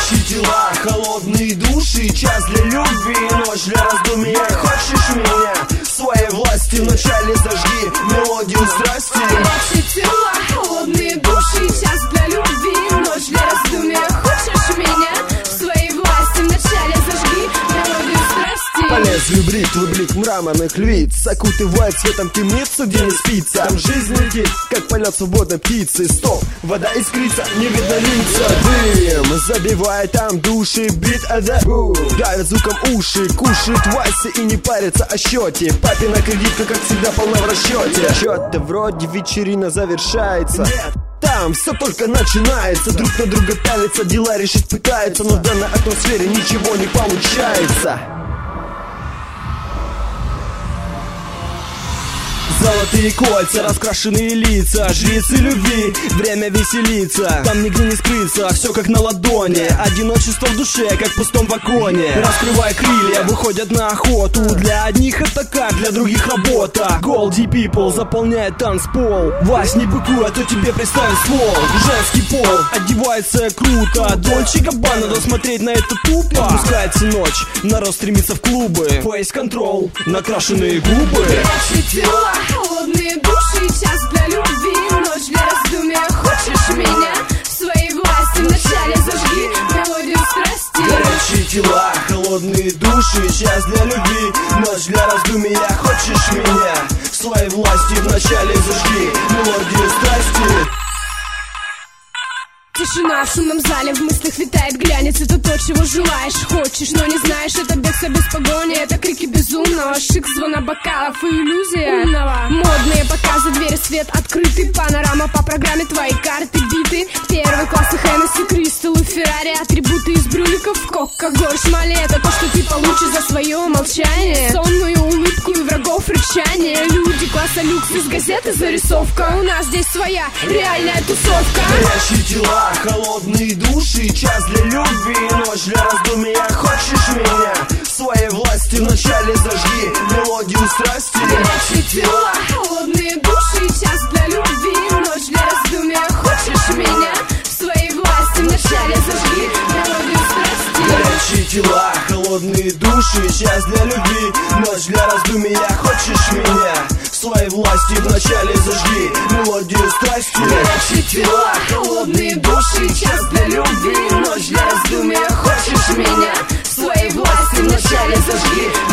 Горячие тела, холодные души, час для любви, ночь для раздумья. Хочешь меня? Своей власти вначале зажги мелодию страсти. Горячие тела, холодные души, час для любви, ночь для раздумья. Хочешь меня? Своей власти вначале зажги мелодию страсти. По лезвию бритвы блик мраморных лиц окутывает светом темницу, где не спится. Там жизнь летит, как полет свободной птицы. Стоп, вода искрится, не видно лица. Дым забивает там души, бит давит звуком уши. Кушает вальсы и не парится о счете. Папина кредитка, как всегда, полна в расчете. Что-то вроде вечерина завершается. Там все только начинается. Друг на друга пялится, дела решить пытаются, но в данной атмосфере ничего не получается. Золотые кольца, раскрашенные лица, жрицы любви, время веселиться. Там нигде не скрыться, все как на ладони. Одиночество в душе, как в пустом вагоне. Раскрывая крылья, выходят на охоту. Для одних это как, для других работа. Голди people заполняет танцпол. Вась, не быкуй, а то тебе приставит ствол. Женский пол одевается круто. Дольче Габбана, надо смотреть на это тупо. Опускается ночь, народ стремится в клубы. Face control, накрашенные губы. Горячие тела, холодные души, час для любви, ночь для раздумья. Хочешь меня? Своей власти вначале зажги мелодию страсти. Горячие тела, холодные души, час для любви, ночь для раздумья. Хочешь меня? Своей власти вначале зажги мелодию страсти. Тишина в шумном зале, в мыслях витает глянец. Это то, чего желаешь, хочешь, но не знаешь. Это бегство без погони, это крики безумного. Шик, звона бокалов и иллюзия умного. Модные показы, двери, свет открытый. Панорама по программе, твои карты биты. Первый класс и Хеннесси, Кристалл и Феррари. Атрибуты из брюликов, кока, горсть, шмали. Это то, что ты получишь за свое молчание. Сонную улыбку и врагов рычание. Люди класса люкс из газеты, зарисовка. У нас здесь своя реальная тусовка. Горячие тела, холодные души, час для любви, ночь для раздумья. Хочешь меня? Своей власти вначале зажги мелодию страсти. Горячие тела, холодные души, час для любви, ночь для раздумья. Хочешь меня? Своей власти вначале зажги мелодию страсти. Горячие тела, холодные души, час для любви, ночь для раздумья. Хочешь меня? Своей власти вначале зажги мелодию страсти. Горячие тела, холодные души, час для любви, ночь для раздумья. Хочешь меня? Своей власти вначале зажги